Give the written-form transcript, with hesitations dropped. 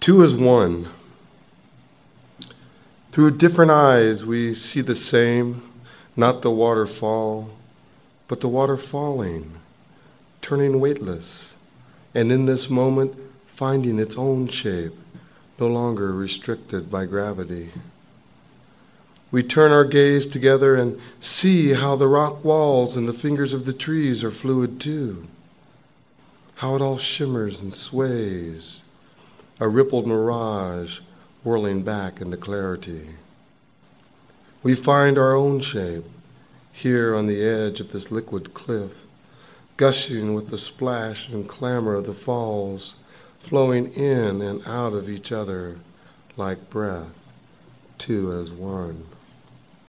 Two as one. Through different eyes we see the same, not the waterfall, but the water falling, turning weightless, and in this moment finding its own shape, no longer restricted by gravity. We turn our gaze together and see how the rock walls and the fingers of the trees are fluid too, how it all shimmers and sways, a rippled mirage whirling back into clarity. We find our own shape here on the edge of this liquid cliff, gushing with the splash and clamor of the falls, flowing in and out of each other like breath, two as one.